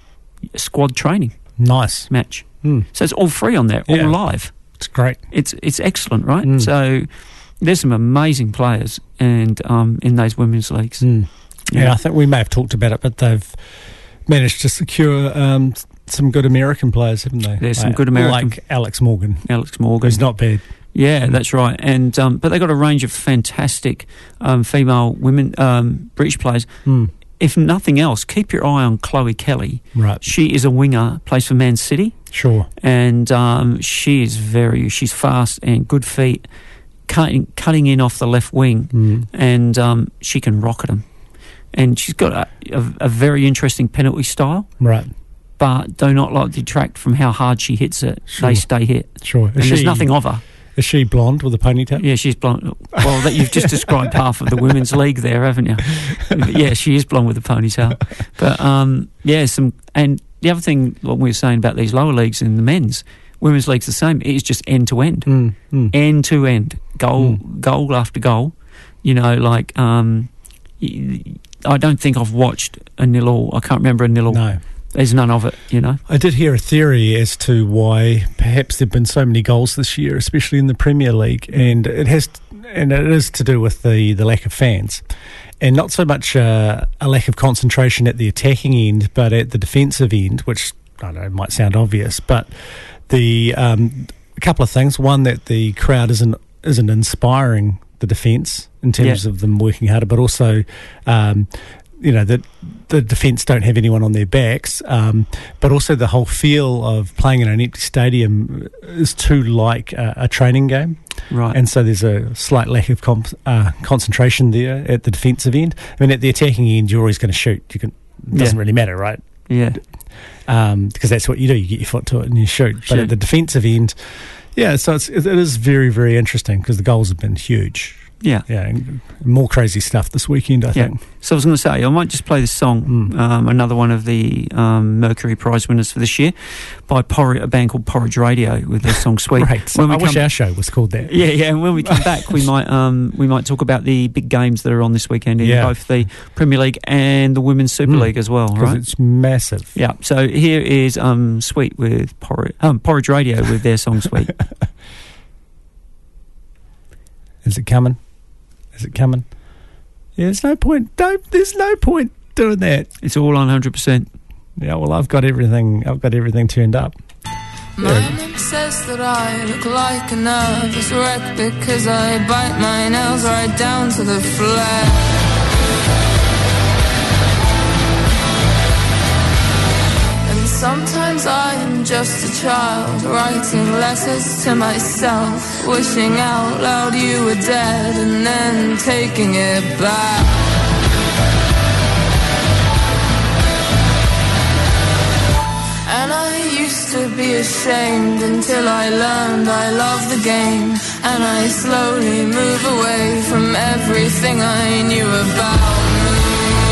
squad training Nice. match. Mm. So it's all free on there, Yeah. all live. It's great. It's it's excellent, right? Mm. So there's some amazing players and um, in those women's leagues. Mm. Yeah. Yeah. I think we may have talked about it, but they've managed to secure um, some good American players, haven't they? There's some Like- good American- Like Alex Morgan. Alex Morgan. Who's not bad. Yeah, that's right. And um, but they got a range of fantastic um, female women um, British players. Mm. If nothing else, keep your eye on Chloe Kelly. Right. She is a winger, plays for Man City, Sure. and um, she is very. She's fast and good feet, cutting cutting in off the left wing, Mm. and um, she can rocket them. And she's got a, a, a very interesting penalty style. Right. But do not like detract from how hard she hits it. Sure. They stay hit. Sure. And Is there's she- nothing of her. Is she blonde with a ponytail? Yeah, she's blonde. Well, that you've just described half of the women's league there, haven't you? But yeah, she is blonde with a ponytail. But um, yeah, some and the other thing, what we were saying about these lower leagues in the men's, women's league's the same. It's just end to end, Mm. Mm. end to end, goal, goal after goal. You know, like um, y- I don't think I've watched a nil all. I can't remember a nil all. No. There's none of it, you know. I did hear a theory as to why perhaps there've been so many goals this year, especially in the Premier League, and it has, and it is to do with the, the lack of fans, and not so much uh, a lack of concentration at the attacking end, but at the defensive end, which I don't know might sound obvious, but the um, a couple of things. One, that the crowd isn't isn't inspiring the defence in terms Yeah. of them working harder, but also. Um, you know, that the defence don't have anyone on their backs, um, but also the whole feel of playing in an empty stadium is too like a, a training game. Right. And so there's a slight lack of comp- uh, concentration there at the defensive end. I mean, at the attacking end, you're always going to shoot. You can, it doesn't Yeah. really matter, right? Yeah. Um, because that's what you do. You get your foot to it and you shoot. But Shoot. at the defensive end, yeah, so it's, it is very, very interesting because the goals have been huge. Yeah. Yeah, and more crazy stuff this weekend, I Yeah. think. So I was going to say, I might just play this song, um, another one of the um, Mercury Prize winners for this year, by Por- a band called Porridge Radio with their song "Sweet." Great. When we I wish come- our show was called that. Yeah, yeah. And when we come back, we might um, we might talk about the big games that are on this weekend in Yeah. both the Premier League and the Women's Super Mm. League as well, Because right? it's massive. Yeah. So here is um, "Sweet" with Porridge, um, Porridge Radio with their song "Sweet." Is it coming? Is it coming? Yeah, there's no point. Don't. There's no point doing that. It's all on one hundred percent. Yeah. Well, I've got everything. I've got everything turned up. My mum says that I look like a nervous wreck because I bite my nails right down to the flesh. And sometimes I am just a child writing letters to myself, wishing out loud you were dead and then taking it back. And I used to be ashamed until I learned I love the game, and I slowly move away from everything I knew about me.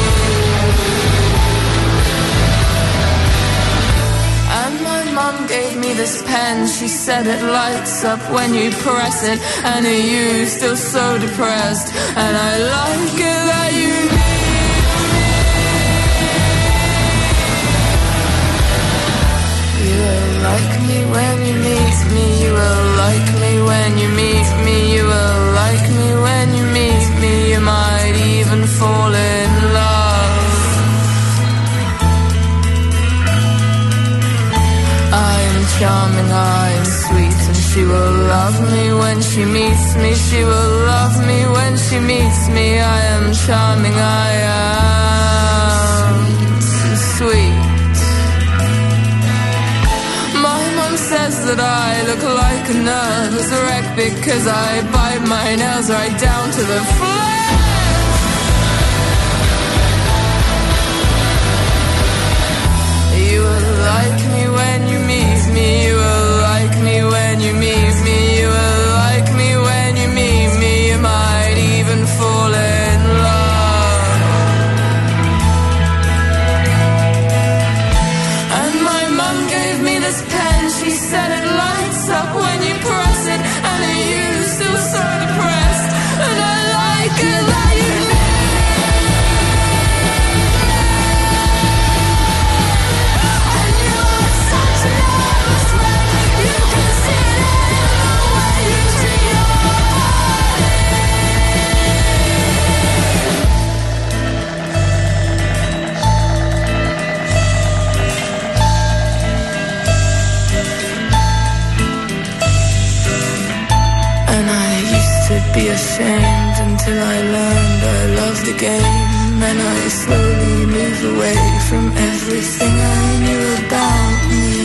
And my mum gave me this pen, she said it lights up when you press it, and are you still so depressed? And I like it that you need. You will like me when you meet me. You will like me when you meet me. You will like me when you meet me. You might even fall in love. I'm charming, I'm sweet, and she will love me when she meets me. She will love me when she meets me. I am charming, I am sweet. Says that I look like a nervous wreck because I bite my nails right down to the flesh. You will like me when you meet me. You will like me when you meet me. You will like me when you meet me. You might even fall in love. And my mum gave me the this pen. She said it lights up when you press it, and you still so depressed. And I like it that you and you look such a nervous wreck. You can see it in the way you treat your And I used to be ashamed until I learned I loved the game. And I slowly moved away from everything I knew about me.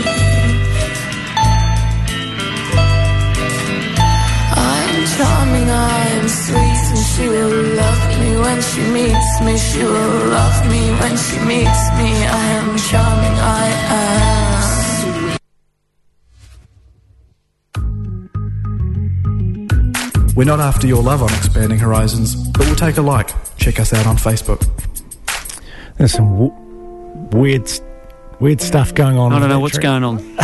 I'm charming, I am sweet, and she will love me when she meets me. She will love me when she meets me. I am charming, I am sweet. We're not after your love on Expanding Horizons, but we'll take a like. Check us out on Facebook. There's some w- weird, weird stuff going on. I don't with know that what's track. going on.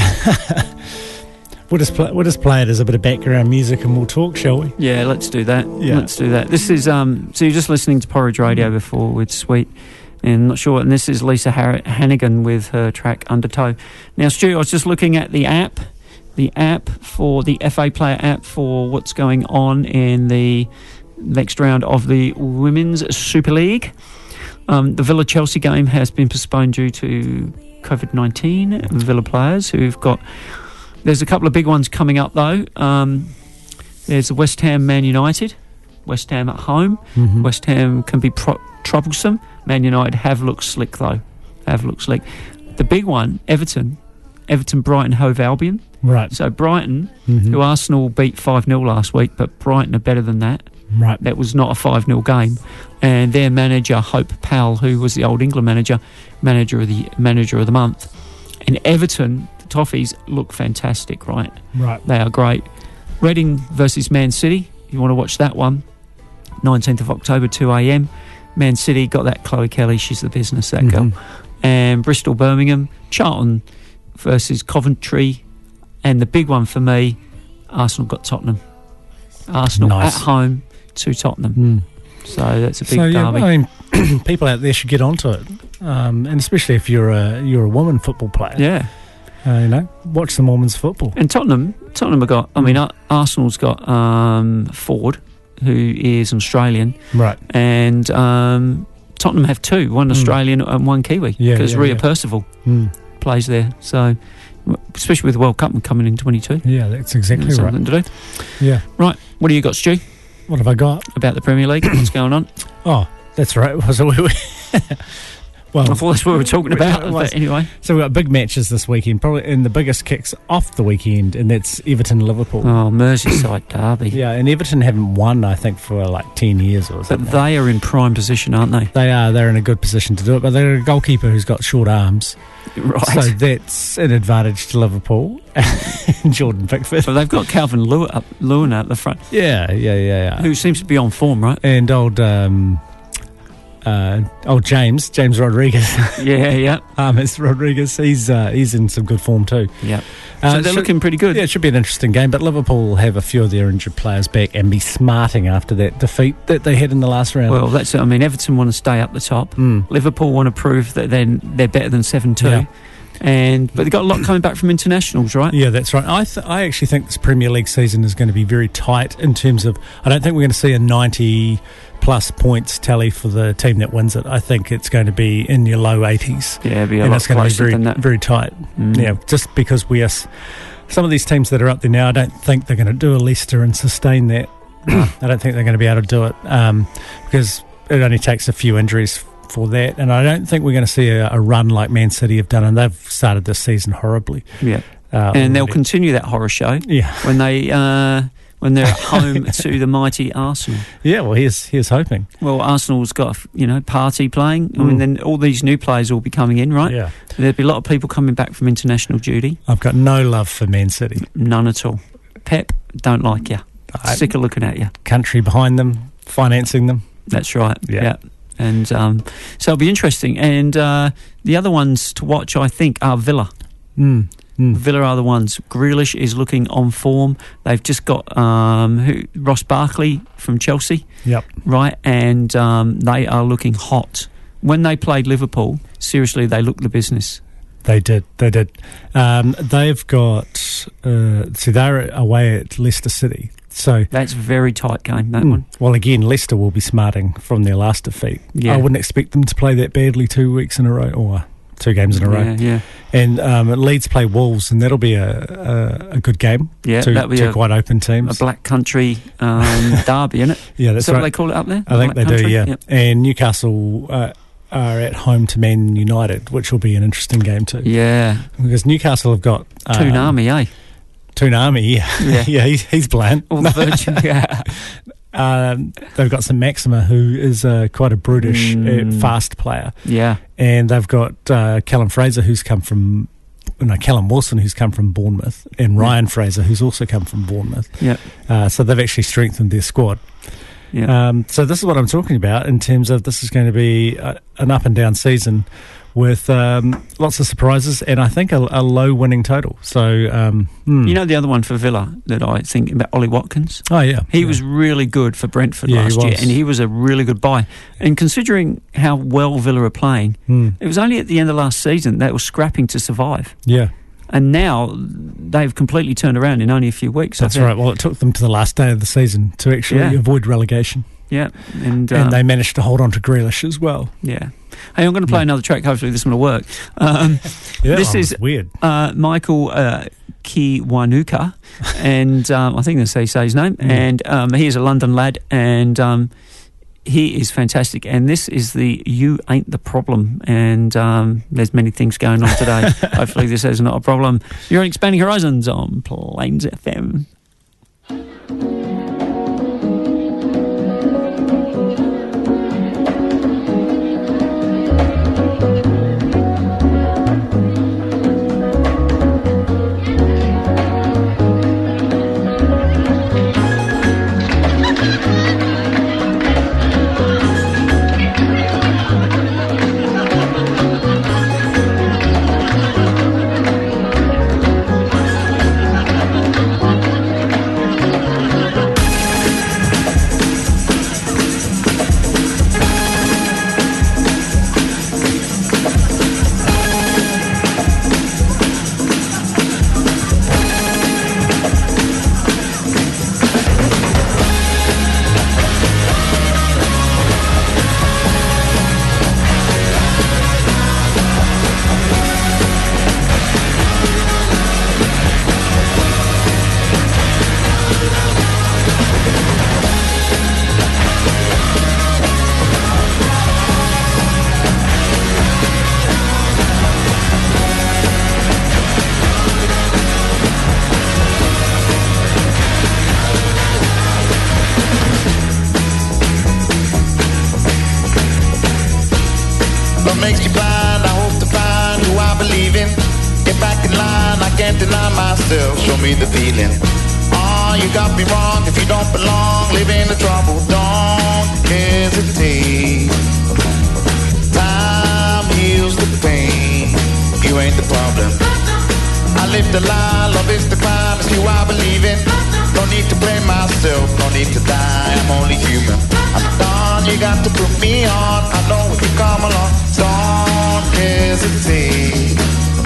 We'll just play, we'll just play it as a bit of background music, and we'll talk, shall we? Yeah, let's do that. Yeah. Let's do that. This is um. So you're just listening to Porridge Radio before with Sweet, and not sure. And this is Lisa Har- Hannigan with her track Undertow. Now, Stu, I was just looking at the app, the app for the F A Player app for what's going on in the next round of the Women's Super League. Um, the Villa Chelsea game has been postponed due to COVID nineteen. Villa players who've got. There's a couple of big ones coming up though. Um, there's West Ham Man United. West Ham at home. Mhm. West Ham can be pro- troublesome. Man United have looked slick though. Have looked slick. The big one, Everton. Everton Brighton Hove Albion. Right. So Brighton, Mhm. who Arsenal beat five nil last week, but Brighton are better than that. Right. That was not a five nil game. And their manager, Hope Powell, who was the old England manager, manager of the manager of the month. And Everton, the Toffees, look fantastic, right? Right. They are great. Reading versus Man City, you want to watch that one. nineteenth of October, two a.m. Man City got that Chloe Kelly, she's the business, that girl. Mhm. And Bristol, Birmingham, Charlton versus Coventry. And the big one for me, Arsenal got Tottenham. Arsenal Nice. at home to Tottenham. Mm. So that's a big So yeah, derby. I mean, people out there should get onto it, um, and especially if you're a you're a woman football player. Yeah. Uh, you know, watch some women's football. And Tottenham, Tottenham have got. I mean, Ar- Arsenal's got um, Ford, who is Australian, Right. and um, Tottenham have two, one Australian and one Kiwi, Yeah, because yeah, Rhea yeah. Percival Mm. plays there. So, especially with the World Cup coming in twenty-two, Yeah, that's exactly there's right. something to do. Yeah. Right, what do you got, Stu? What have I got? About the Premier League? What's going on? Oh, that's right. So we, well, I thought that's what we were talking about. It was. But anyway, so we've got big matches this weekend, probably, and the biggest kicks off the weekend, and that's Everton Liverpool. oh, Merseyside derby. Yeah, and Everton haven't won, I think, for like ten years or But something. they are in prime position, aren't they? They are. They're in a good position to do it, but they're a goalkeeper who's got short arms. Right. So that's an advantage to Liverpool and Jordan Pickford. But they've got Calvin Lew- up, Lewin at the front, Yeah, yeah, yeah, yeah. who seems to be on form, right? And old, um, uh, old James, James Rodriguez, Yeah, yeah, James Rodriguez. He's uh, he's in some good form too. yeah. Uh, So they're should- looking pretty good. Yeah, it should be an interesting game. But Liverpool will have a few of their injured players back and be smarting after that defeat that they had in the last round. Well, that's it. I mean, Everton want to stay up the top. Mm. Liverpool want to prove that then they're better than seven two. Yeah. And but they've got a lot coming back from internationals, right? Yeah, that's right. I th- I actually think this Premier League season is going to be very tight in terms of. I don't think we're going to see a ninety plus points tally for the team that wins it. I think it's going to be in your low eighties. Yeah, it'll be a and lot it's going to be closer very than that. very tight. Mm. Yeah, just because we are. s- Some of these teams that are up there now, I don't think they're going to do a Leicester and sustain that. I don't think they're going to be able to do it um, because it only takes a few injuries for that, and I don't think we're going to see a, a run like Man City have done, and they've started this season horribly. Yeah, Uh, and they'll already. continue that horror show. Yeah. when they uh, when they're at home to the mighty Arsenal. Yeah, well, here's here's hoping. Well, Arsenal's got a f- you know party playing. I mean, Mm. then all these new players will be coming in, right? Yeah. There'll be a lot of people coming back from international duty. I've got no love for Man City. None at all. Pep, don't like you. I- Sick of looking at you. Country behind them, financing them. That's right. Yeah. Yeah. And um, so it'll be interesting. And uh, the other ones to watch, I think, are Villa. Mm. Mm. Villa are the ones. Grealish is looking on form. They've just got um, who, Ross Barkley from Chelsea. Yep. Right, and um, they are looking hot. When they played Liverpool, seriously, they looked the business. They did, they did. Um, they've got, uh, see, they're away at Leicester City. So that's a very tight game, that mm, one. Well, again, Leicester will be smarting from their last defeat. Yeah. I wouldn't expect them to play that badly two weeks in a row, or two games in a row. Yeah, yeah. And um, Leeds play Wolves, and that'll be a, a, a good game. Yeah, two, that'll be two a, quite open teams. A black country um, derby, isn't it? Yeah, that's Is that right. what they call it up there? I think Black they country? do, yeah. Yep. And Newcastle uh, are at home to Man United, which will be an interesting game too. Yeah. Because Newcastle have got... Um, Toonami, eh? Toonami, yeah. Yeah, yeah he's, he's bland. All the virgin, yeah. Um, they've got some Maxima, who is uh, quite a brutish, Mm. uh, fast player. Yeah. And they've got uh, Callum Fraser, who's come from... No, Callum Wilson, who's come from Bournemouth, and Ryan Fraser, who's also come from Bournemouth. Yeah. Uh, so they've actually strengthened their squad. Yeah. Um, so this is what I'm talking about in terms of this is going to be a, an up and down season with um, lots of surprises and I think a, a low winning total. So um, hmm. You know the other one for Villa that I think about, Ollie Watkins? Oh, yeah. He yeah. was really good for Brentford Yeah, he last year, was. and he was a really good buy. And considering how well Villa are playing, Hmm. it was only at the end of last season they were scrapping to survive. Yeah. And now they've completely turned around in only a few weeks. That's I think. right. Well, it took them to the last day of the season to actually Yeah. avoid relegation. Yeah. And, And um, they managed to hold on to Grealish as well. Yeah. Hey, I'm going to play another track. Hopefully this one will work. Um, Yeah, this that is was weird. Uh, Michael uh, Kiwanuka, and um, I think that's how you say his name. Mm. And um, he is a London lad, and um, he is fantastic. And this is the You Ain't the Problem. And um, there's many things going on today. Hopefully this is not a problem. You're on Expanding Horizons on Plains F M. What makes you blind? I hope to find who I believe in. Get back in line, I can't deny myself. Show me the feeling. Oh, you got me wrong. If you don't belong, live in the trouble. Don't hesitate. Time heals the pain. You ain't the problem. I live the lie, love is the crime. It's you I believe in. No need to blame myself, no need to die. I'm only human. I'm done, you got to put me on. I know if you come along, don't hesitate.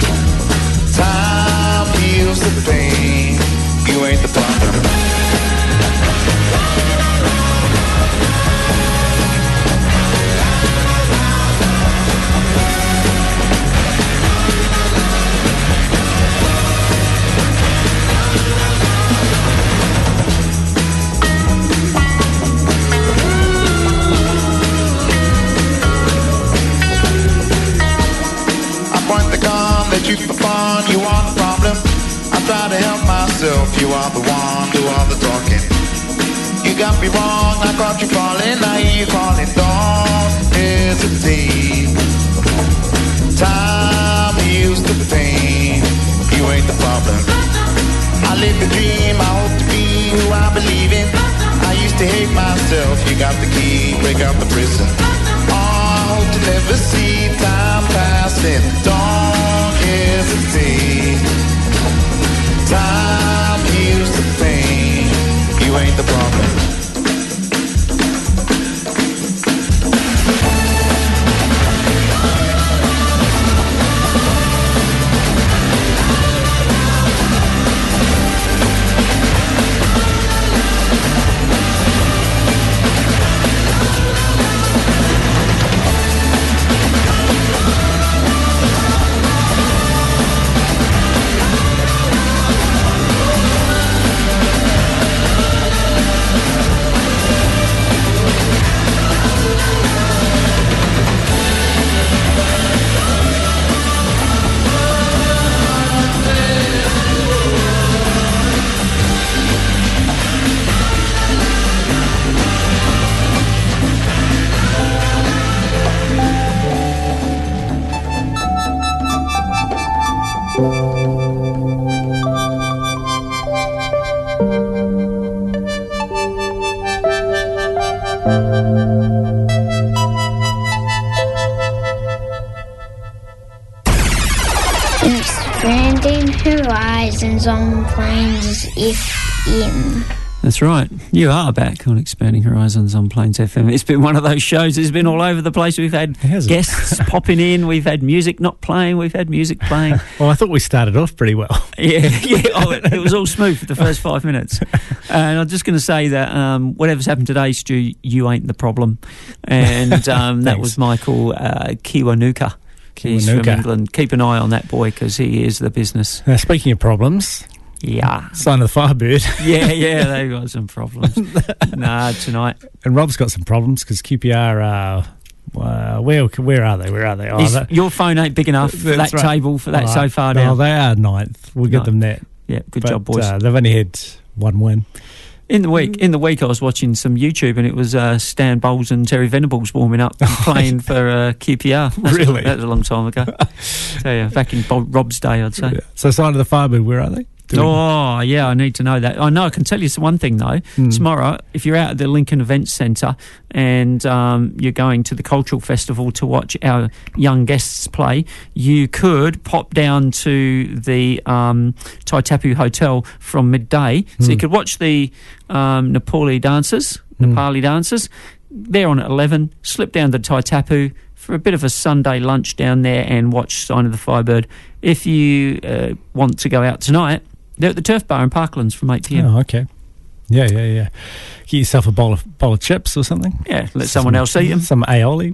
Time heals the pain. You ain't the problem. Shoot for fun, you are the problem. I try to help myself, you are the one, do all the talking. You got me wrong, I caught you falling, I hear you calling. Don't hesitate. Time heals the pain. You ain't the problem. I live the dream, I hope to be who I believe in. I used to hate myself, you got the key, break out the prison. Oh, I hope to never see time passing. Don't hesitate. Expanding horizons on Plains F M. That's right. You are back on Expanding Horizons on Plains F M. It's been one of those shows. It's been all over the place. We've had guests popping in. We've had music not playing. We've had music playing. Well, I thought we started off pretty well. Yeah, yeah. Oh, it, it was all smooth for the first five minutes. And I'm just going to say that um, whatever's happened today, Stu, you ain't the problem. And um, that was Michael uh, Kiwanuka. He's from England. Keep an eye on that boy because he is the business. Now, speaking of problems, yeah, Sign of the Firebird. yeah, yeah, they've got some problems. nah, tonight. And Rob's got some problems because Q P R. Uh, uh, where where are they? Where are they? Oh, Is, they your phone ain't big enough for that right. table for that All so right. far No, down. they are ninth. We'll get No. them that. Yeah, good But, job, boys. Uh, they've only had one win. In the week, in the week, I was watching some YouTube, and it was uh, Stan Bowles and Terry Venables warming up and playing for uh, Q P R. That's Really? A, that was a long time ago. So yeah, back in Bob, Rob's day, I'd say. Yeah. So Sign of the Firebird, where are they? Do we- Oh, yeah, I need to know that. I know, I can tell you one thing, though. Mm. Tomorrow, if you're out at the Lincoln Events Centre and um, you're going to the Cultural Festival to watch our young guests play, you could pop down to the um, Taitapu Hotel from midday. So Mm. you could watch the um, Nepali dancers, Mm. Nepali dancers. They're on at eleven. Slip down to Taitapu for a bit of a Sunday lunch down there and watch Sign of the Firebird. If you uh, want to go out tonight, they're at the Turf Bar in Parklands from eight p m. Oh, okay. Yeah, yeah, yeah. Get yourself a bowl of bowl of chips or something. Yeah, let someone else eat them. Some aioli.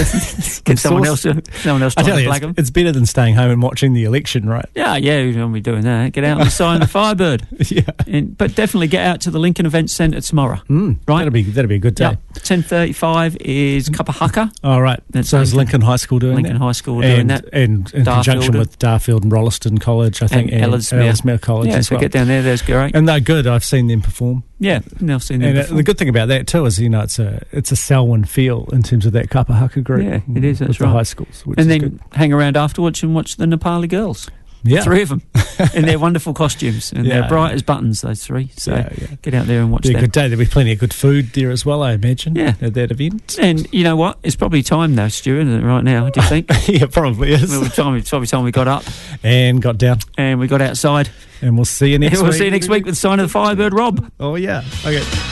Get someone else, someone else I try tell to you, flag it's, them. it's better than staying home and watching the election, right? Yeah, yeah, we don't be doing that. Get out and sign the Firebird. Yeah, and, but definitely get out to the Lincoln Events Centre tomorrow. Mm, right, that'll be that'll be a good day. Yep. ten thirty-five is Kapahaka. All right. That's so is Lincoln High School doing Lincoln that? High School and, doing that. and in Darfield conjunction and- with Darfield and Rolleston College, I think, And Ellesmere. Ellesmere College Yeah, as so well. get down there. There's great. And they're good. I've seen them perform. Yeah, no, I've seen them And uh, before. the good thing about that too is, you know, it's a it's a Selwyn feel in terms of that Kapahaka group. Yeah, it is. with That's the right. high schools, which and is then good. hang around afterwards and watch the Nepali girls. Yeah. Three of them in their wonderful costumes, and Yeah. they're bright as buttons. Those three. So Yeah, yeah. get out there and watch Be a them. good day. There'll be plenty of good food there as well, I imagine. Yeah. At that event. And you know what? It's probably time now, Stu, isn't it, right now? Do you think? Yeah, probably is. Well, it's time, it's probably time we got up And got down. and we got outside. And we'll see you next we'll week. see you next week with Sign of the Firebird, Rob. Oh yeah. Okay.